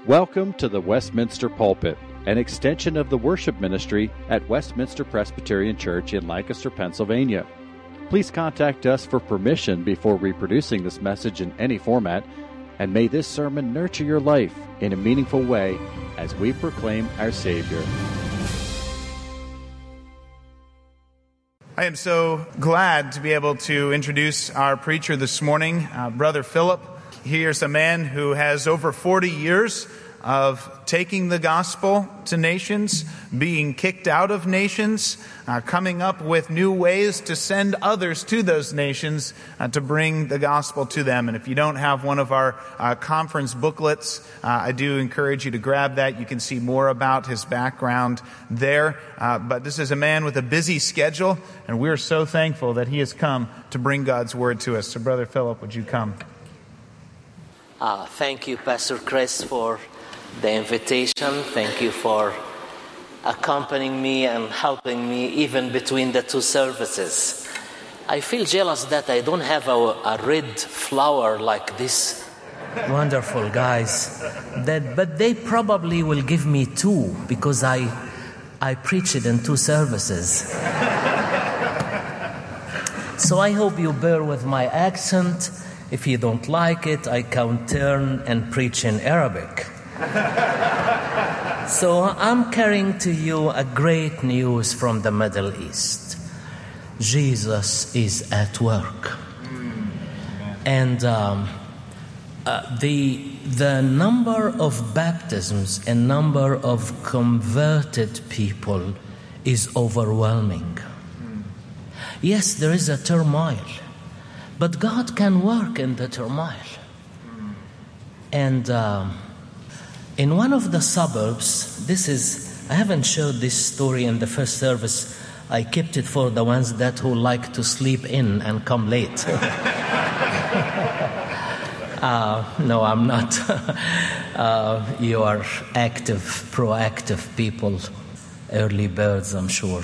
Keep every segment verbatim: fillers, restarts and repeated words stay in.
Welcome to the Westminster Pulpit, an extension of the worship ministry at Westminster Presbyterian Church in Lancaster, Pennsylvania. Please contact us for permission before reproducing this message in any format, and may this sermon nurture your life in a meaningful way as we proclaim our Savior. I am so glad to be able to introduce our preacher this morning, uh, Brother Philip. He is a man who has over forty years of taking the gospel to nations, being kicked out of nations, uh, coming up with new ways to send others to those nations uh, to bring the gospel to them. And if you don't have one of our uh, conference booklets, uh, I do encourage you to grab that. You can see more about his background there. Uh, but this is a man with a busy schedule, and we're so thankful that he has come to bring God's word to us. So, Brother Philip, would you come? Uh, thank you, Pastor Chris, for the invitation. Thank you for accompanying me and helping me even between the two services. I feel jealous that I don't have a, a red flower like this. Wonderful guys. That, but they probably will give me two because I, I preach it in two services. So I hope you bear with my accent. If you don't like it, I can turn and preach in Arabic. So I'm carrying to you a great news from the Middle East. Jesus is at work. And um, uh, the, the number of baptisms and number of converted people is overwhelming. Yes, there is a turmoil. But God can work in the turmoil. And um, in one of the suburbs, this is, I haven't showed this story in the first service. I kept it for the ones that who like to sleep in and come late. uh, no, I'm not. uh, you are active, proactive people, early birds, I'm sure.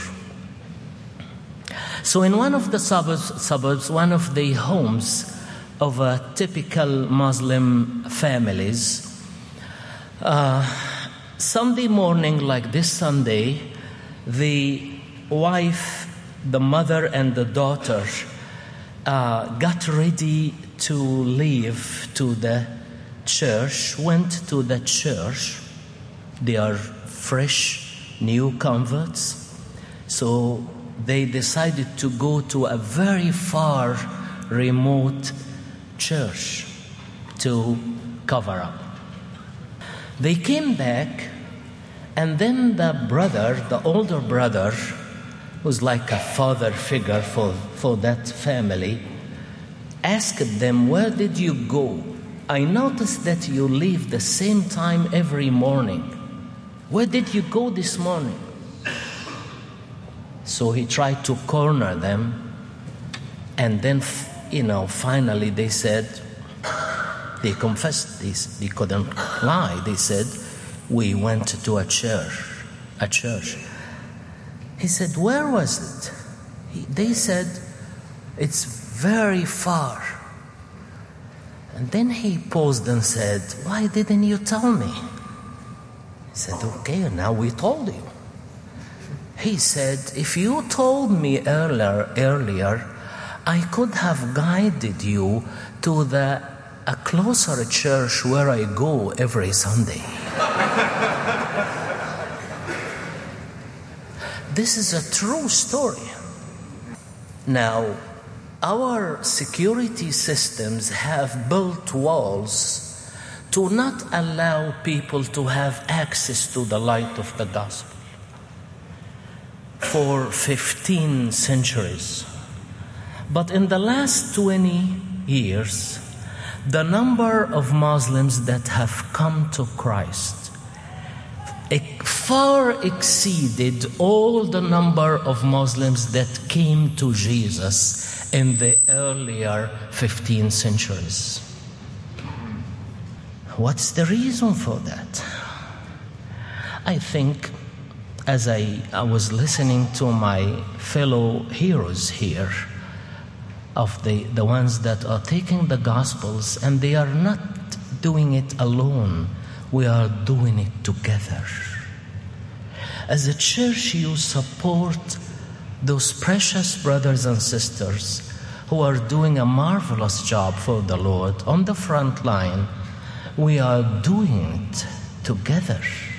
So in one of the suburbs, suburbs, one of the homes of a typical Muslim families, uh, Sunday morning, like this Sunday, the wife, the mother, and the daughter uh, got ready to leave to the church, went to the church. They are fresh, new converts. So they decided to go to a very far, remote church to cover up. They came back, and then the brother, the older brother, who's like a father figure for, for that family, asked them, "Where did you go? I noticed that you leave the same time every morning. Where did you go this morning?" So he tried to corner them, and then, you know, finally they said, they confessed this, they couldn't lie. They said, "We went to a church, a church." He said, "Where was it?" He, they said, "It's very far." And then he paused and said, "Why didn't you tell me?" He said, "Okay, now we told you." He said, "If you told me earlier, earlier, I could have guided you to the a closer church where I go every Sunday." This is a true story. Now, our security systems have built walls to not allow people to have access to the light of the gospel. For fifteen centuries. But in the last twenty years, the number of Muslims that have come to Christ far exceeded all the number of Muslims that came to Jesus in the earlier fifteen centuries. What's the reason for that? I think as I, I was listening to my fellow heroes here, of the, the ones that are taking the Gospels, and they are not doing it alone we are doing it together. As a church, you support those precious brothers and sisters who are doing a marvelous job for the Lord on the front line. We are doing it together.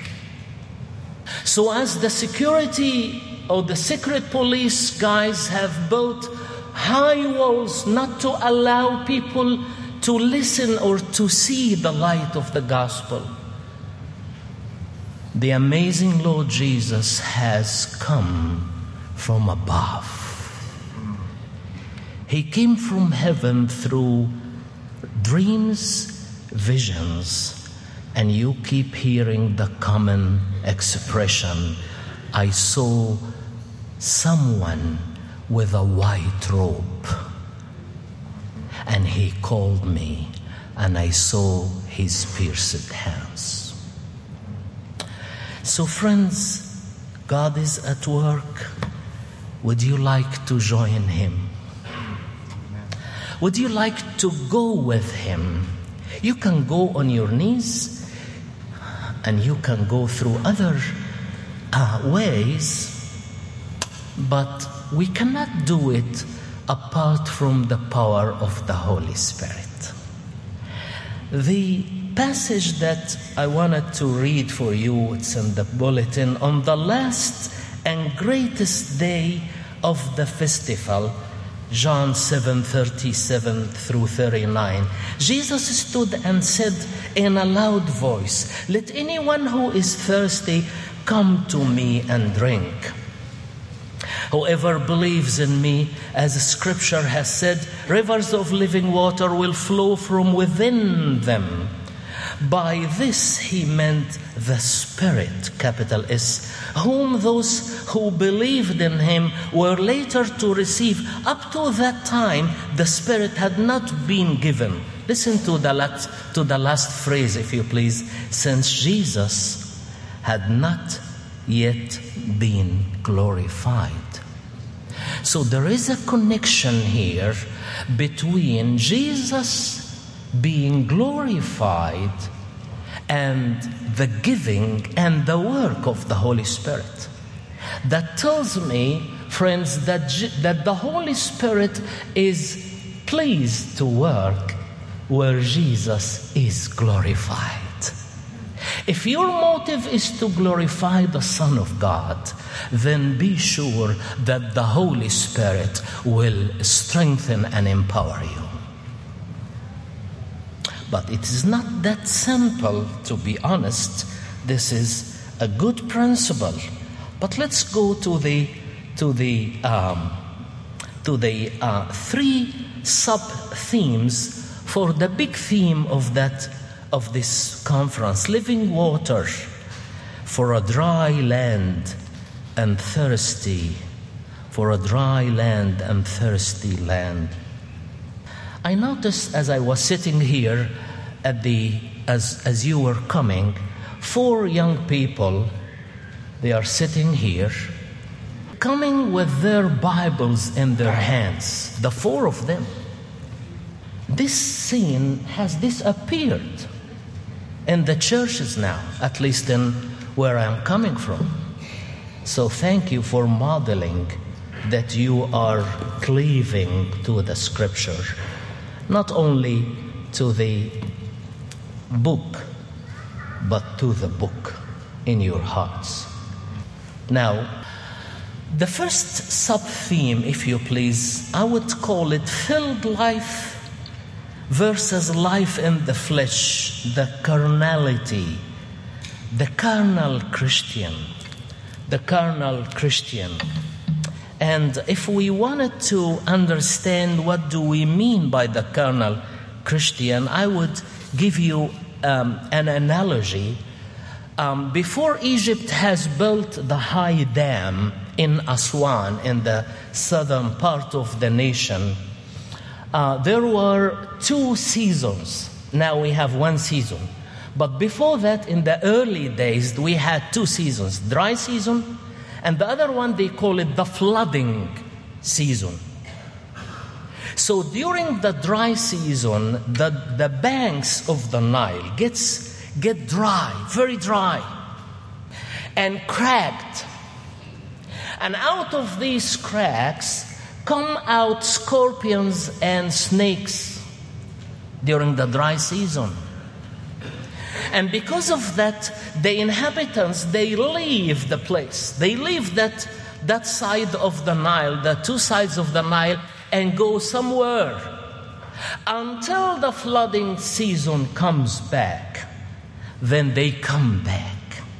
So as the security or the secret police guys have built high walls not to allow people to listen or to see the light of the gospel, the amazing Lord Jesus has come from above. He came from heaven through dreams, visions, and you keep hearing the common expression, I saw someone with a white robe, and he called me, and I saw his pierced hands. So friends, God is at work. Would you like to join him? Would you like to go with him? You can go on your knees, and you can go through other uh, ways, but we cannot do it apart from the power of the Holy Spirit. The passage that I wanted to read for you, it's in the bulletin. On the last and greatest day of the festival, John seven thirty-seven through thirty-nine, Jesus stood and said in a loud voice, let anyone who is thirsty come to me and drink. Whoever believes in me, as Scripture has said, rivers of living water will flow from within them. By this he meant the Spirit, capital S, whom those who believed in him were later to receive. Up to that time, the Spirit had not been given. Listen to the last, to the last phrase, if you please. Since Jesus had not yet been glorified. So there is a connection here between Jesus being glorified and the giving and the work of the Holy Spirit. That tells me, friends, that, that the Holy Spirit is pleased to work where Jesus is glorified. If your motive is to glorify the Son of God, then be sure that the Holy Spirit will strengthen and empower you. But it is not that simple, to be honest. This is a good principle. But let's go to the to the um, to the uh, three sub themes for the big theme of that of this conference: living water for a dry land and thirsty, for a dry land and thirsty land. I noticed as I was sitting here at the as as you were coming, four young people, they are sitting here, coming with their Bibles in their hands, the four of them. This scene has disappeared in the churches now, at least in where I'm coming from. So thank you for modeling that you are cleaving to the Scripture, not only to the book, but to the book in your hearts. Now, the first sub-theme, if you please, I would call it filled life versus life in the flesh, the carnality, the carnal Christian, the carnal Christian. And if we wanted to understand what do we mean by the carnal Christian, I would give you um, an analogy. Um, before Egypt has built the high dam in Aswan, in the southern part of the nation, uh, there were two seasons. Now we have one season. But before that, in the early days, we had two seasons, dry season, and the other one, they call it the flooding season. So during the dry season, the, the banks of the Nile gets get dry, very dry, and cracked. And out of these cracks come out scorpions and snakes during the dry season. And because of that, the inhabitants, they leave the place. They leave that, that side of the Nile, the two sides of the Nile, and go somewhere until the flooding season comes back. Then they come back.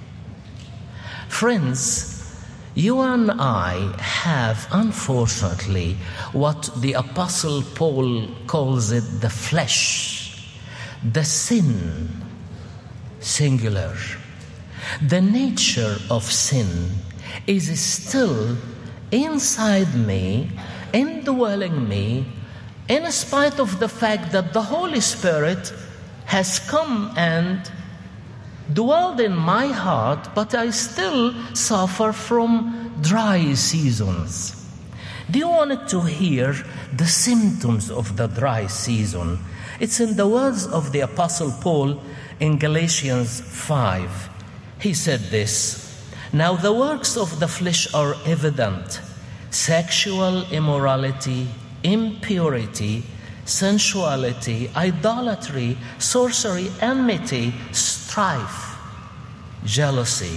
Friends, you and I have, unfortunately, what the Apostle Paul calls it the flesh, the sin, singular. The nature of sin is still inside me, indwelling me, in spite of the fact that the Holy Spirit has come and dwelled in my heart, but I still suffer from dry seasons. Do you want to hear the symptoms of the dry season? It's in the words of the Apostle Paul in Galatians five. He said this, "Now the works of the flesh are evident: sexual immorality, impurity, sensuality, idolatry, sorcery, enmity, strife, jealousy."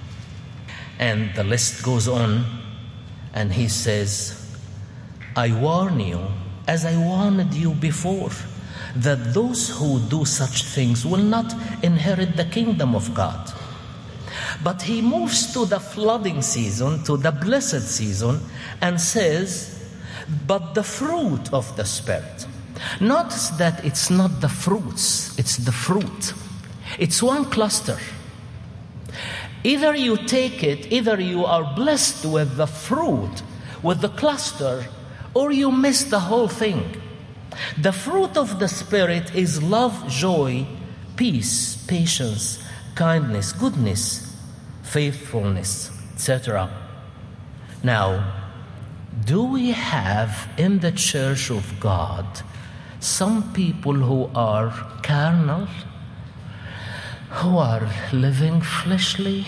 And the list goes on, and he says, "I warn you, as I warned you before, that those who do such things will not inherit the kingdom of God." But he moves to the flooding season, to the blessed season, and says, "But the fruit of the Spirit." Notice that it's not the fruits, it's the fruit. It's one cluster. Either you take it, either you are blessed with the fruit, with the cluster, or you miss the whole thing. The fruit of the Spirit is love, joy, peace, patience, kindness, goodness, faithfulness, et cetera. Now, do we have in the church of God some people who are carnal, who are living fleshly?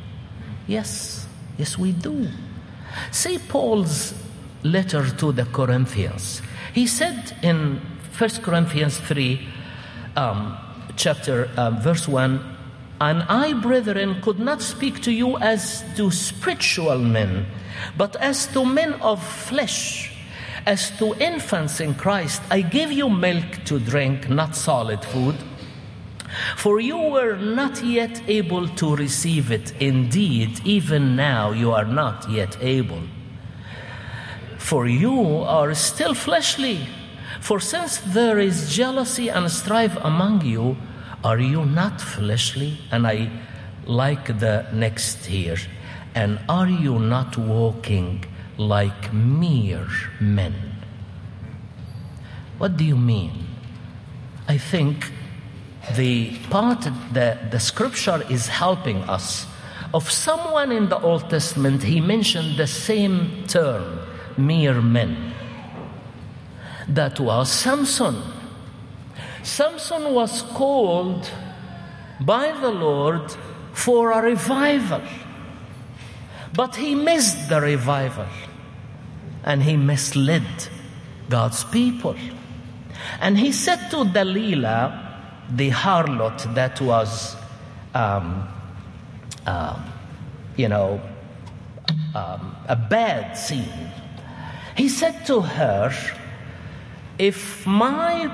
Yes, yes we do. See Paul's letter to the Corinthians. He said in First Corinthians three, um, chapter um, verse one, "And I, brethren, could not speak to you as to spiritual men, but as to men of flesh, as to infants in Christ. I gave you milk to drink, not solid food, for you were not yet able to receive it. Indeed, even now you are not yet able. For you are still fleshly. For since there is jealousy and strife among you, are you not fleshly?" And I like the next here. "And are you not walking like mere men?" What do you mean? I think the part that the scripture is helping us, of someone in the Old Testament, he mentioned the same term, mere men. That was Samson. Samson was called by the Lord for a revival, but he missed the revival, and he misled God's people. And he said to Delilah, the harlot that was, um, uh, you know, um, a bad scene, he said to her, "If my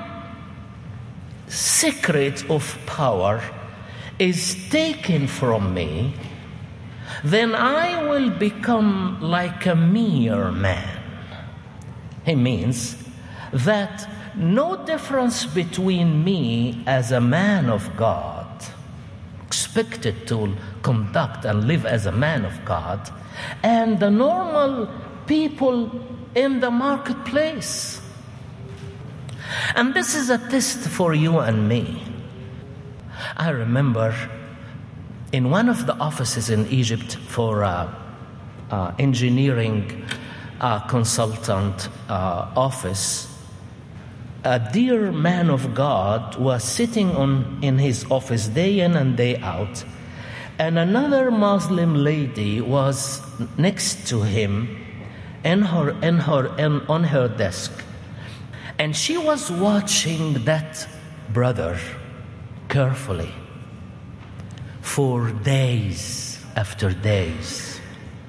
secret of power is taken from me, then I will become like a mere man." He means that no difference between me as a man of God, expected to conduct and live as a man of God, and the normal people in the marketplace. And this is a test for you and me. I remember in one of the offices in Egypt for uh, uh, engineering uh, consultant uh, office, a dear man of God was sitting on in his office day in and day out, and another Muslim lady was next to him in her, in her, in, on her desk. And she was watching that brother carefully for days after days.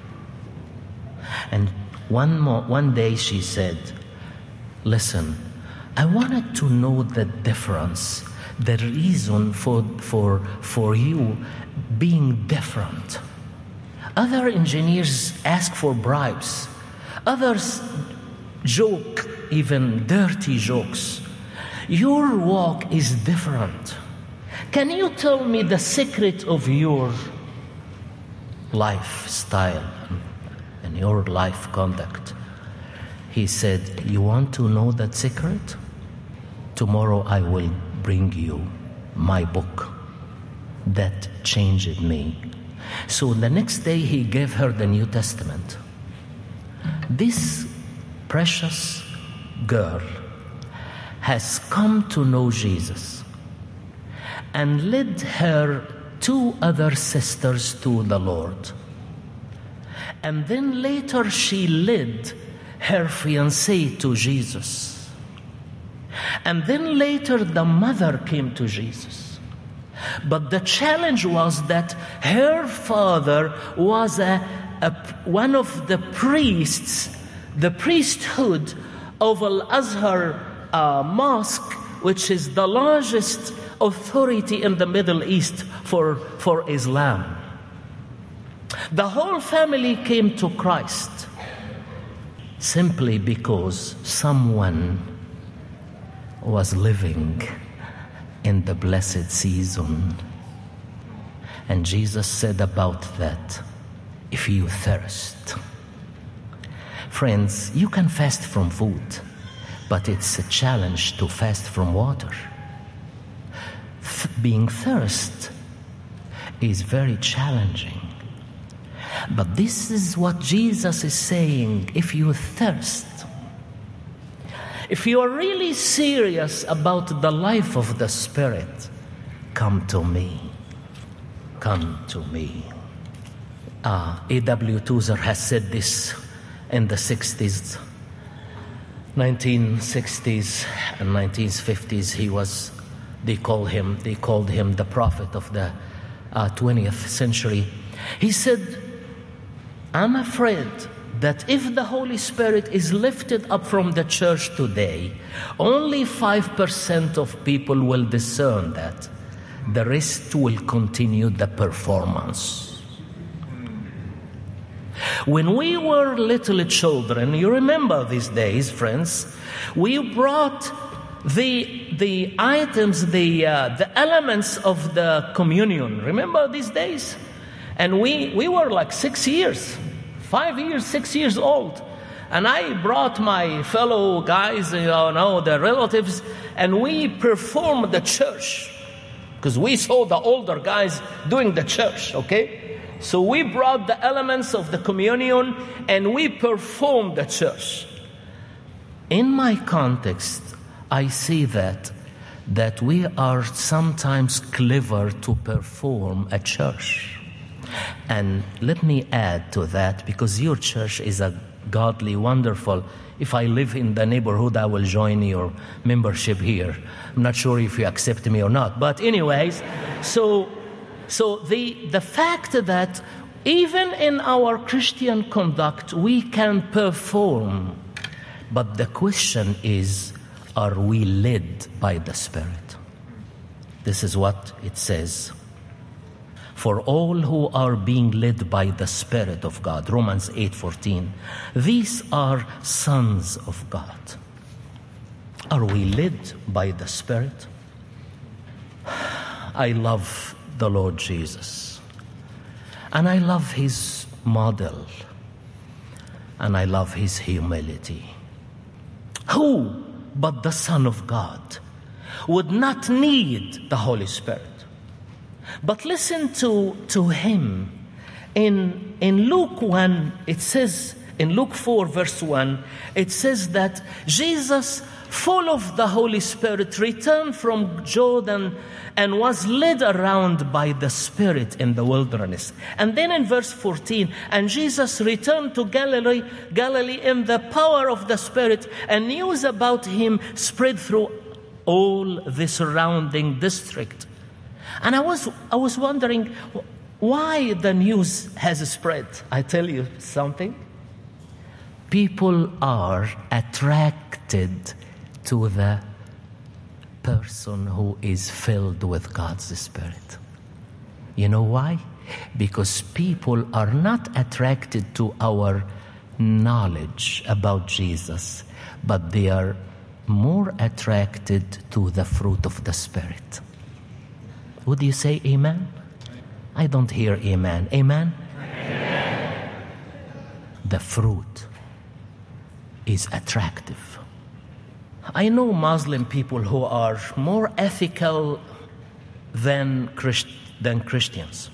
And one, mo- one day she said, listen, I wanted to know the difference, the reason for, for, for you being different. Other engineers ask for bribes. Others joke, even dirty jokes. Your walk is different. Can you tell me the secret of your lifestyle and your life conduct? He said, you want to know that secret? Tomorrow I will bring you my book that changed me. So the next day he gave her the New Testament. This precious girl has come to know Jesus and led her two other sisters to the Lord. And then later she led her fiancé to Jesus. And then later the mother came to Jesus. But the challenge was that her father was a, a, one of the priests, the priesthood of Al-Azhar uh, Mosque, which is the largest authority in the Middle East for, for Islam. The whole family came to Christ simply because someone was living in the blessed season. And Jesus said about that, if you thirst. Friends, you can fast from food, but it's a challenge to fast from water. Th- being thirst is very challenging. But this is what Jesus is saying, if you thirst, if you are really serious about the life of the Spirit, come to me. Come to me. Uh, A W Tozer has said this in the sixties, nineteen sixties and nineteen fifties. He was, they called him, they called him the prophet of the uh, twentieth century. He said, I'm afraid that if the Holy Spirit is lifted up from the church today, only five percent of people will discern that. The rest will continue the performance. When we were little children, you remember these days, friends, we brought the the items, the uh, the elements of the communion. Remember these days? And we, we were like six years, five years, six years old. And I brought my fellow guys, you know, the relatives, and we performed the church. Because we saw the older guys doing the church, okay? So we brought the elements of the communion and we performed the church. In my context, I see that, that we are sometimes clever to perform a church. And let me add to that, because your church is a godly, wonderful. If I live in the neighborhood, I will join your membership here. I'm not sure if you accept me or not. But anyways, so so the the fact that even in our Christian conduct, we can perform. But the question is, are we led by the Spirit? This is what it says. For all who are being led by the Spirit of God, Romans eight fourteen, these are sons of God. Are we led by the Spirit? I love the Lord Jesus, and I love His model, and I love His humility. Who but the Son of God would not need the Holy Spirit? But listen to, to him. In, in Luke one, it says, in Luke four verse one, it says that Jesus full of the Holy Spirit, returned from Jordan and was led around by the Spirit in the wilderness. And then in verse fourteen, and Jesus returned to Galilee, Galilee in the power of the Spirit, and news about him spread through all the surrounding district. And I was I was wondering why the news has spread. I tell you something. People are attracted to the person who is filled with God's Spirit. You know why? Because people are not attracted to our knowledge about Jesus, but they are more attracted to the fruit of the Spirit. Would you say amen? I don't hear amen. Amen? Amen. The fruit is attractive. I know Muslim people who are more ethical than Christ, than Christians.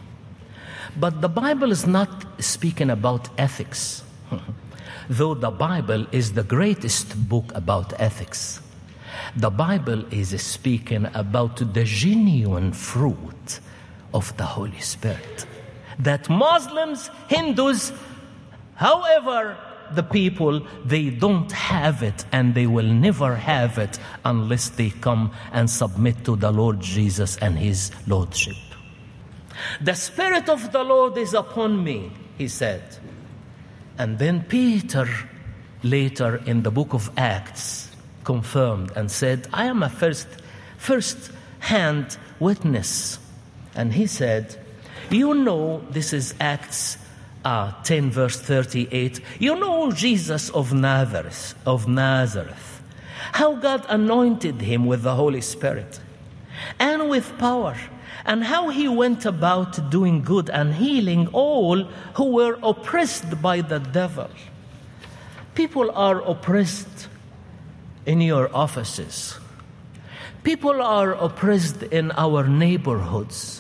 But the Bible is not speaking about ethics, though the Bible is the greatest book about ethics. The Bible is speaking about the genuine fruit of the Holy Spirit. That Muslims, Hindus, however, the people, they don't have it, and they will never have it unless they come and submit to the Lord Jesus and His Lordship. The Spirit of the Lord is upon me, he said. And then Peter, later in the book of Acts, confirmed and said, I am a first, first-hand witness. And he said, you know, this is Acts Uh, ten verse thirty-eight. You know Jesus of Nazareth, of Nazareth, how God anointed him with the Holy Spirit and with power, and how he went about doing good and healing all who were oppressed by the devil. People are oppressed in your offices. People are oppressed in our neighborhoods.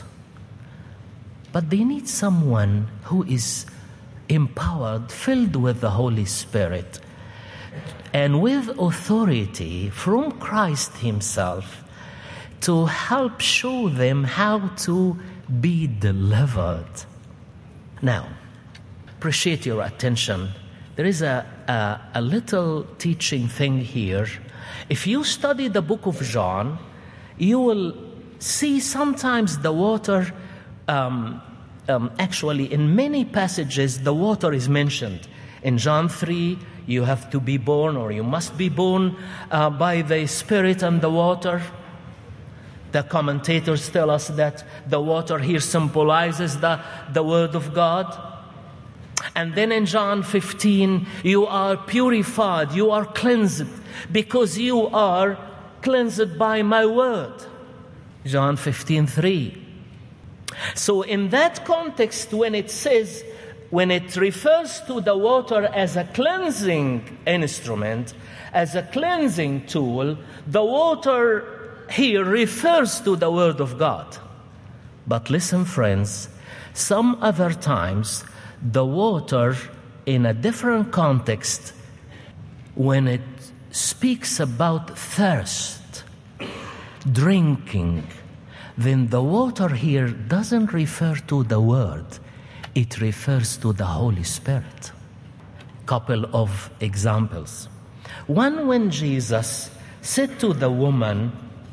But they need someone who is empowered, filled with the Holy Spirit, and with authority from Christ Himself to help show them how to be delivered. Now, appreciate your attention. There is a, a, a little teaching thing here. If you study the book of John, you will see sometimes the water Um, um, actually, in many passages, the water is mentioned. In John three, you have to be born, or you must be born uh, by the Spirit and the water. The commentators tell us that the water here symbolizes the, the Word of God. And then in John fifteen, you are purified, you are cleansed, because you are cleansed by my Word. John fifteen three. So in that context, when it says, when it refers to the water as a cleansing instrument, as a cleansing tool, the water here refers to the Word of God. But listen, friends, some other times, the water in a different context, when it speaks about thirst, drinking, then the water here doesn't refer to the Word. It refers to the Holy Spirit. Couple of examples. One, when Jesus said to the woman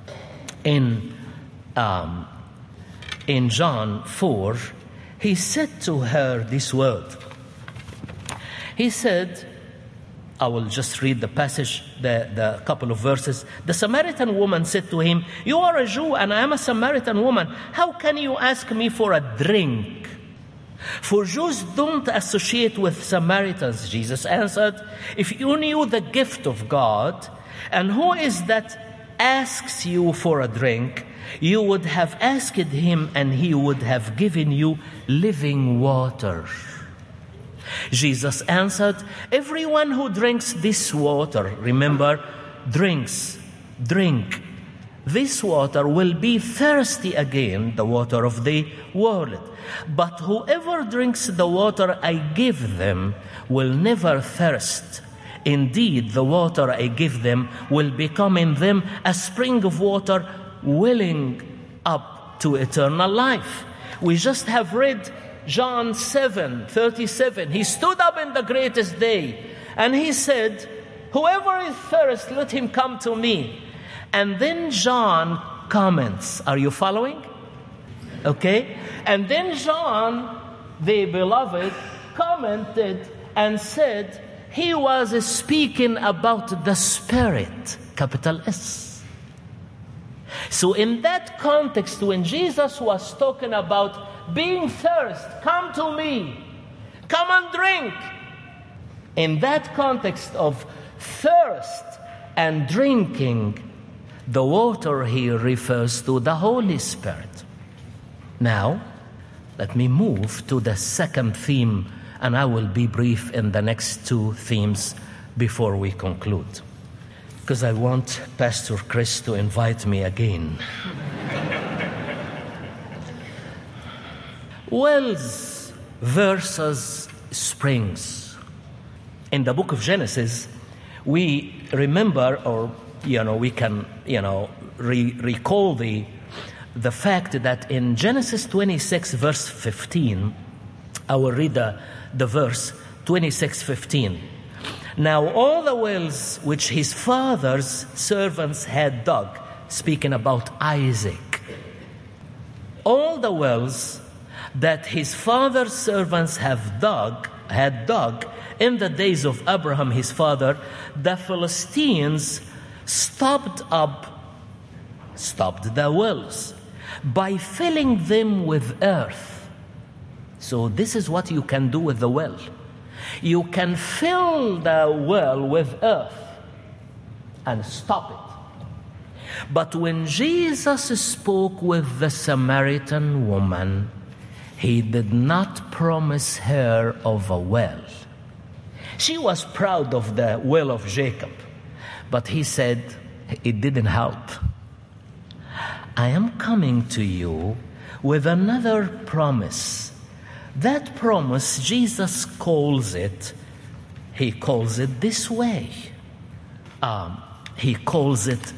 in, um, in John four, he said to her this word. He said, I will just read the passage, the, the couple of verses. The Samaritan woman said to him, you are a Jew and I am a Samaritan woman. How can you ask me for a drink? For Jews don't associate with Samaritans. Jesus answered, if you knew the gift of God and who is that asks you for a drink, you would have asked him and he would have given you living water. Jesus answered, everyone who drinks this water, remember, drinks, drink, this water will be thirsty again, the water of the world. But whoever drinks the water I give them will never thirst Indeed, the water I give them will become in them a spring of water welling up to eternal life. We just have read John seven thirty-seven. He stood up in the greatest day and he said, whoever is thirsty, let him come to me. And then John comments. Are you following? Okay? And then John, the beloved, commented and said he was speaking about the Spirit, capital S. So in that context, when Jesus was talking about being thirst, come to me, come and drink. In that context of thirst and drinking, the water here refers to the Holy Spirit. Now, let me move to the second theme, and I will be brief in the next two themes before we conclude, because I want Pastor Chris to invite me again. Wells versus springs. In the book of Genesis, we remember, or, you know, we can, you know, re- recall the, the fact that in Genesis twenty-six, verse fifteen, I will read the, the verse, twenty-six fifteen. Now all the wells which his father's servants had dug, speaking about Isaac, all the wells that his father's servants have dug, had dug in the days of Abraham his father, the Philistines stopped up, stopped the wells by filling them with earth. So this is what you can do with the well. You can fill the well with earth and stop it. But when Jesus spoke with the Samaritan woman, he did not promise her of a well. She was proud of the well of Jacob, but he said it didn't help. I am coming to you with another promise. That promise, Jesus calls it, he calls it this way. Um, he calls it,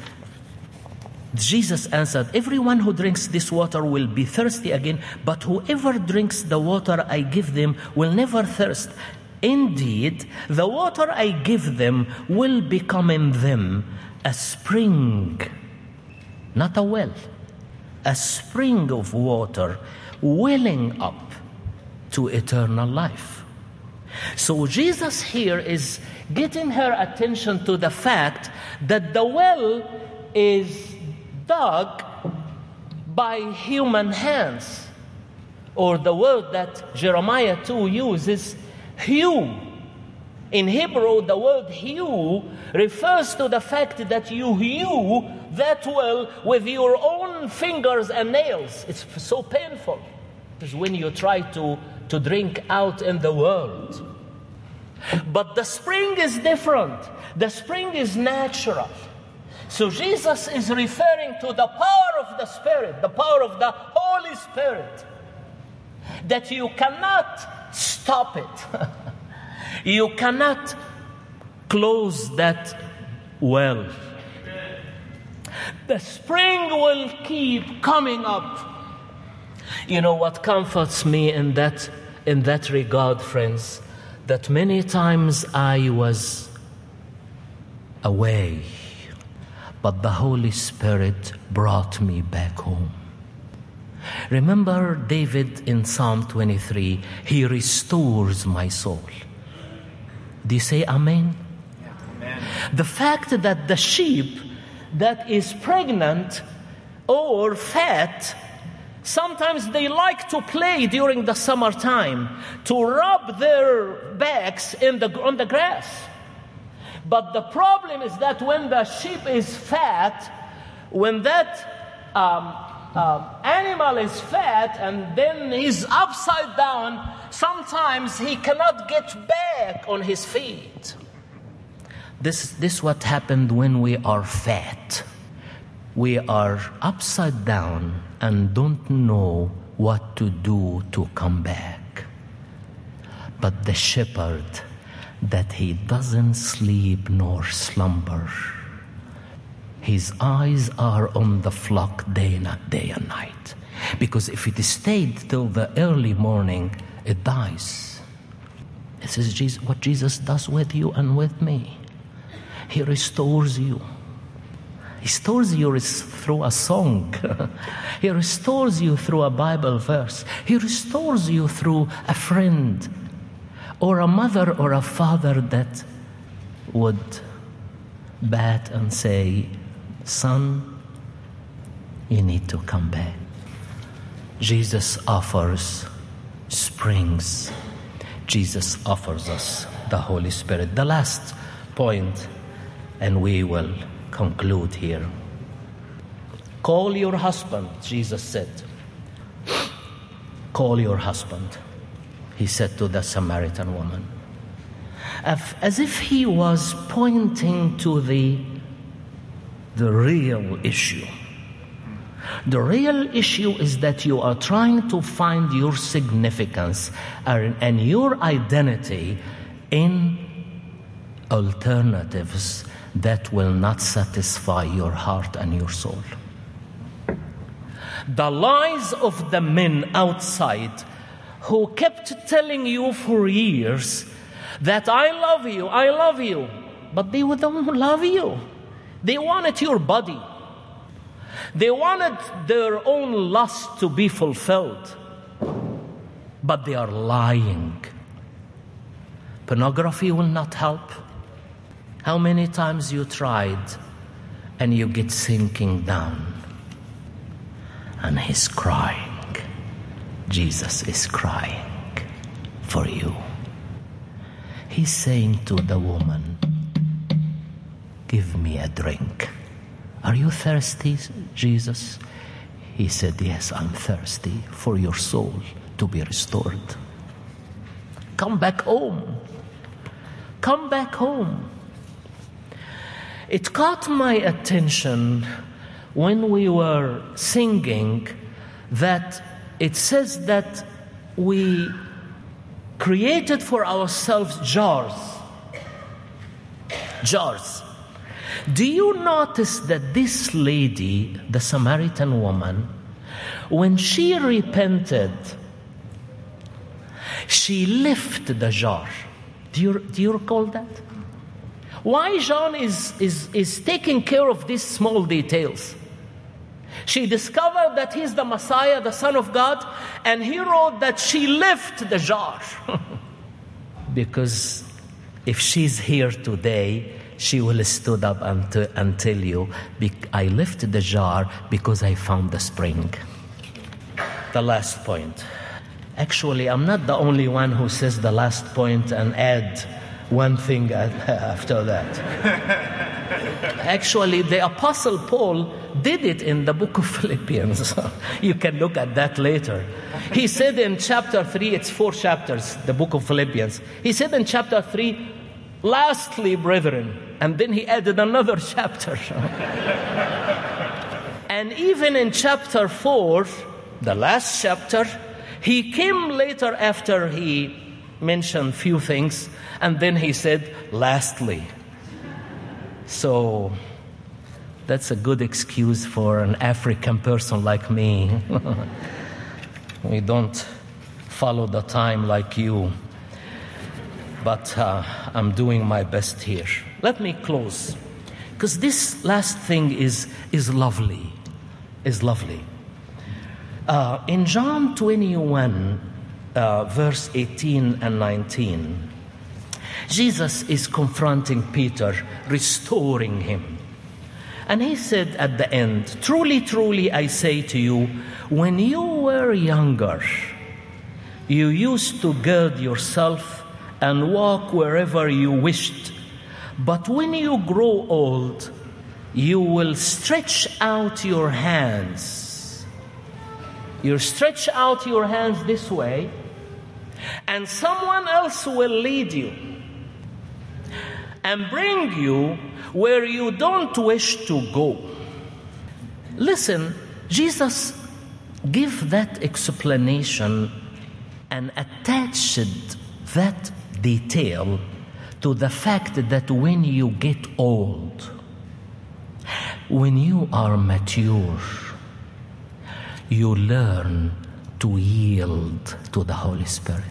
Jesus answered, everyone who drinks this water will be thirsty again, but whoever drinks the water I give them will never thirst. Indeed, the water I give them will become in them a spring, not a well, a spring of water welling up to eternal life. So Jesus here is getting her attention to the fact that the well is dug by human hands, or the word that Jeremiah two uses, hew. In Hebrew, the word hew refers to the fact that you hew that well with your own fingers and nails. It's so painful. It's when you try to, to drink out in the world. But the spring is different. The spring is natural. So Jesus is referring to the power of the Spirit, the power of the Holy Spirit, that you cannot stop it. You cannot close that well. The spring will keep coming up. You know what comforts me in that, in that regard, friends, that many times I was away, but the Holy Spirit brought me back home. Remember David in Psalm twenty-three, he restores my soul. Do you say amen? Yeah, amen. The fact that the sheep that is pregnant or fat, sometimes they like to play during the summertime to rub their backs in the, on the grass. But the problem is that when the sheep is fat, when that um, um, animal is fat and then he's upside down, sometimes he cannot get back on his feet. This, this is what happened when we are fat. We are upside down and don't know what to do to come back. But the shepherd that he doesn't sleep nor slumber. His eyes are on the flock day and day and night. Because if it stayed till the early morning, it dies. This is Jesus, what Jesus does with you and with me. He restores you. He restores you through a song. He restores you through a Bible verse. He restores you through a friend or a mother or a father that would bat and say, son, you need to come back. Jesus offers springs. Jesus offers us the Holy Spirit. The last point, and we will conclude here. Call your husband, Jesus said. Call your husband, he said to the Samaritan woman. As if he was pointing to the, the real issue. The real issue is that you are trying to find your significance and your identity in alternatives that will not satisfy your heart and your soul. The lies of the men outside who kept telling you for years that I love you, I love you, but they don't love you. They wanted your body. They wanted their own lust to be fulfilled, but they are lying. Pornography will not help. How many times you tried and you get sinking down, and he's crying. Jesus is crying for you. He's saying to the woman, give me a drink. Are you thirsty, Jesus? He said, yes, I'm thirsty for your soul to be restored. Come back home. Come back home. It caught my attention when we were singing that it says that we created for ourselves jars. Jars. Do you notice that this lady, the Samaritan woman, when she repented, she lifted the jar? Do you, do you recall that? Why John is, is, is taking care of these small details? She discovered that he's the Messiah, the Son of God, and he wrote that she lifted the jar. Because if she's here today, she will stood up and, t- and tell you, I lifted the jar because I found the spring. The last point. Actually, I'm not the only one who says the last point and add one thing after that. Actually, the Apostle Paul did it in the book of Philippians. You can look at that later. He said in chapter three, it's four chapters, the book of Philippians. He said in chapter three, lastly, brethren, and then he added another chapter. And even in chapter four, the last chapter, he came later after he mentioned few things, and then he said, lastly. So that's a good excuse for an African person like me. We don't follow the time like you. But uh, I'm doing my best here. Let me close, because this last thing is is lovely, is lovely. Uh, in John twenty-one, uh, verse eighteen and nineteen, Jesus is confronting Peter, restoring him. And he said at the end, truly, truly, I say to you, when you were younger, you used to gird yourself and walk wherever you wished. But when you grow old, you will stretch out your hands. You stretch out your hands this way, and someone else will lead you and bring you where you don't wish to go. Listen, Jesus gave that explanation and attached that detail to the fact that when you get old, when you are mature, you learn to yield to the Holy Spirit.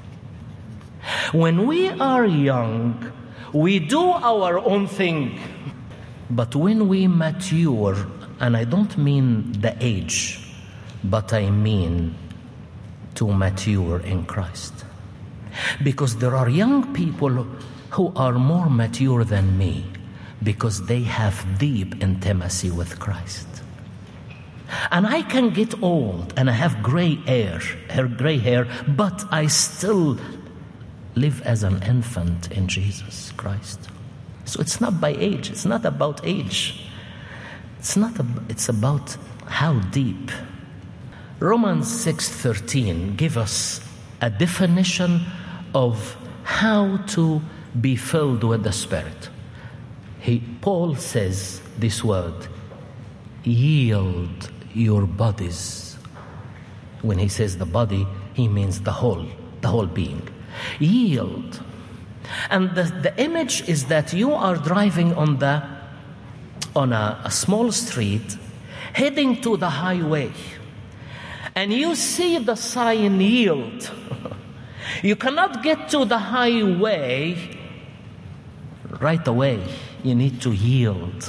When we are young, we do our own thing. But when we mature, and I don't mean the age, but I mean to mature in Christ. Because there are young people who are more mature than me because they have deep intimacy with Christ. And I can get old and I have gray hair, hair gray hair, but I still live as an infant in Jesus Christ. So it's not by age. It's not about age. It's not. A, it's about how deep. Romans six thirteen gives us a definition of how to be filled with the Spirit. He, Paul says this word, yield your bodies. When he says the body, he means the whole, the whole being. Yield. And the, the image is that you are driving on the on a, a small street, heading to the highway, and you see the sign yield. You cannot get to the highway right away. You need to yield.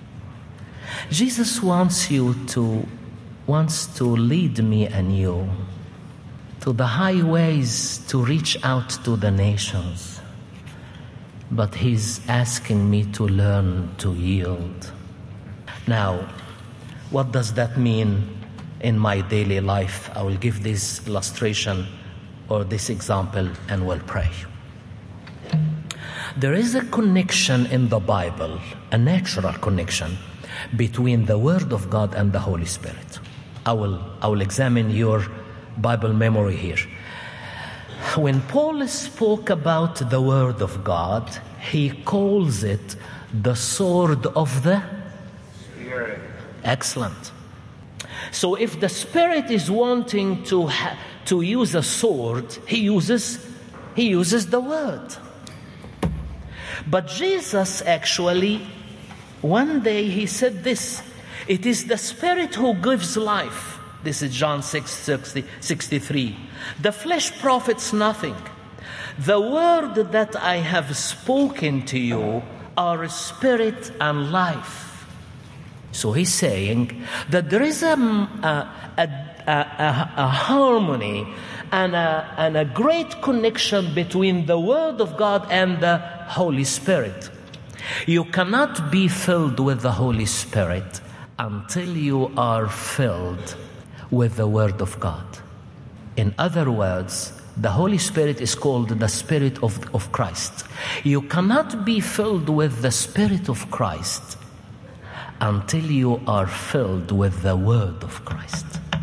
Jesus wants you to wants to lead me and you to the highways to reach out to the nations. But he's asking me to learn to yield. Now, what does that mean in my daily life? I will give this illustration or this example and we'll pray. There is a connection in the Bible, a natural connection between the Word of God and the Holy Spirit. I will, I will examine your Bible memory here. When Paul spoke about the Word of God, he calls it the sword of the Spirit. Excellent. So if the Spirit is wanting to ha- to use a sword, he uses he uses the Word. But Jesus actually, one day he said this, it is the Spirit who gives life. This is John six sixty-three. The flesh profits nothing. The word that I have spoken to you are spirit and life. So he's saying that there is a, a, a, a, a harmony and a, and a great connection between the Word of God and the Holy Spirit. You cannot be filled with the Holy Spirit until you are filled with the Word of God. In other words, the Holy Spirit is called the Spirit of, of Christ. You cannot be filled with the Spirit of Christ until you are filled with the Word of Christ.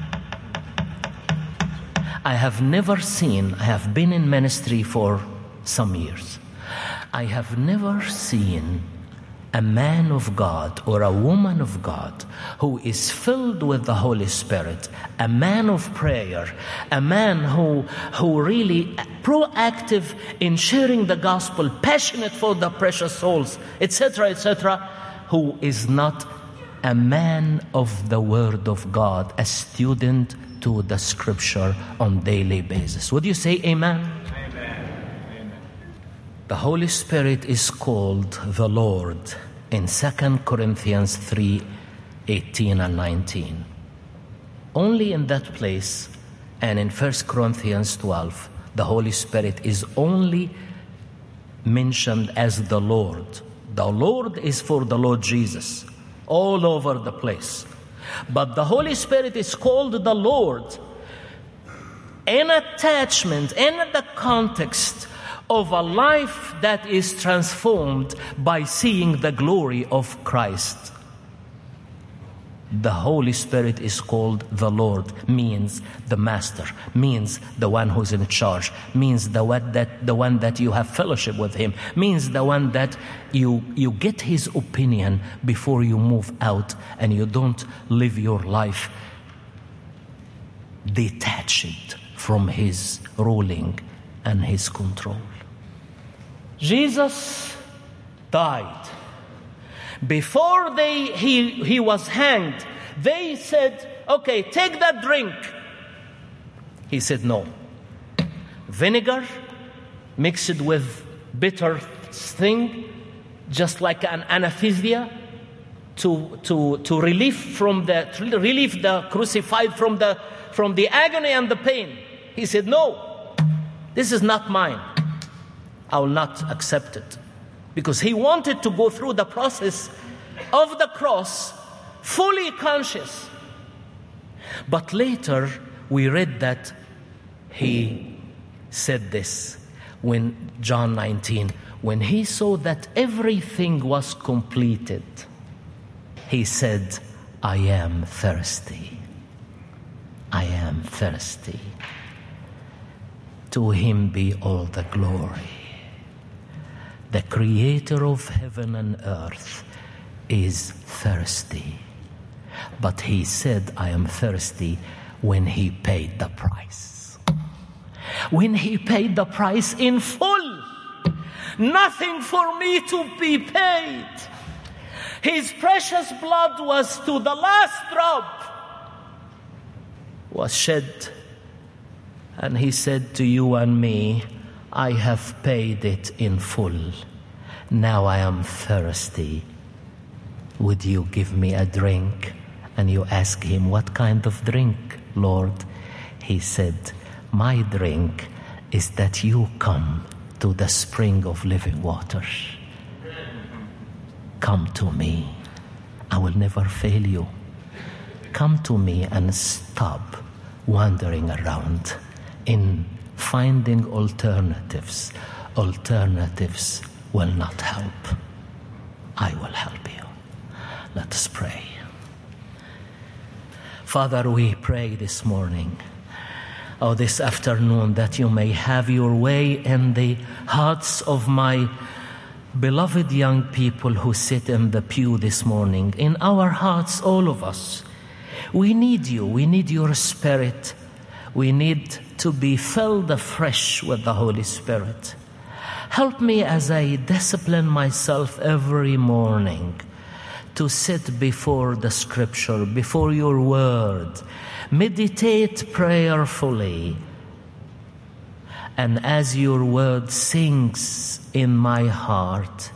I have never seen, I have been in ministry for some years. I have never seen a man of God or a woman of God who is filled with the Holy Spirit, a man of prayer, a man who who really proactive in sharing the gospel, passionate for the precious souls, et cetera, et cetera, who is not a man of the Word of God, a student to the Scripture on daily basis. Would you say amen? Amen. The Holy Spirit is called the Lord in Second Corinthians three eighteen and nineteen. Only in that place and in First Corinthians twelve, the Holy Spirit is only mentioned as the Lord. The Lord is for the Lord Jesus all over the place. But the Holy Spirit is called the Lord in attachment, in the context of a life that is transformed by seeing the glory of Christ. The Holy Spirit is called the Lord, means the Master, means the one who's in charge, means the one that the one that you have fellowship with Him, means the one that you you get His opinion before you move out, and you don't live your life detached from His ruling and His control. Jesus died. Before they he, he was hanged, they said, okay, take that drink. He said, no. Vinegar mixed with bitter thing, just like an anesthesia, to to to relieve from the to relieve the crucified from the from the agony and the pain. He said, no, this is not mine. I will not accept it. Because he wanted to go through the process of the cross fully conscious. But later we read that he said this when John nineteen, when he saw that everything was completed, he said, I am thirsty. I am thirsty. To him be all the glory. The creator of heaven and earth is thirsty. But he said, I am thirsty when he paid the price. When he paid the price in full. Nothing for me to be paid. His precious blood was to the last drop, was shed. And he said to you and me, I have paid it in full. Now I am thirsty. Would you give me a drink? And you ask him, what kind of drink, Lord? He said, my drink is that you come to the spring of living water. Come to me. I will never fail you. Come to me and stop wandering around in finding alternatives. Alternatives will not help. I will help you. Let us pray. Father, we pray this morning, or this afternoon, that you may have your way in the hearts of my beloved young people who sit in the pew this morning. In our hearts, all of us, we need you. We need your Spirit. We need to be filled afresh with the Holy Spirit. Help me as I discipline myself every morning to sit before the Scripture, before your word, meditate prayerfully. And as your word sings in my heart,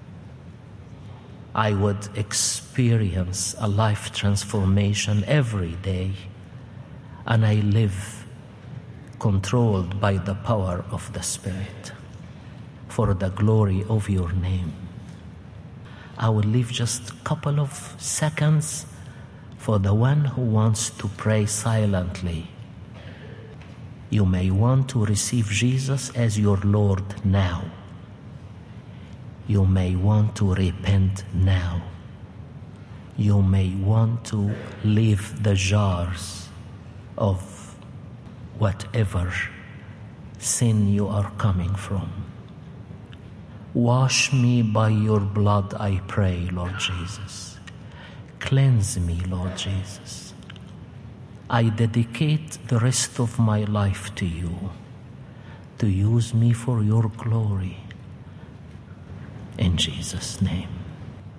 I would experience a life transformation every day. And I live controlled by the power of the Spirit for the glory of your name. I will leave just a couple of seconds for the one who wants to pray silently. You may want to receive Jesus as your Lord now. You may want to repent now. You may want to leave the jars of whatever sin you are coming from. Wash me by your blood, I pray, Lord Jesus. Cleanse me, Lord Jesus. I dedicate the rest of my life to you, to use me for your glory. In Jesus' name.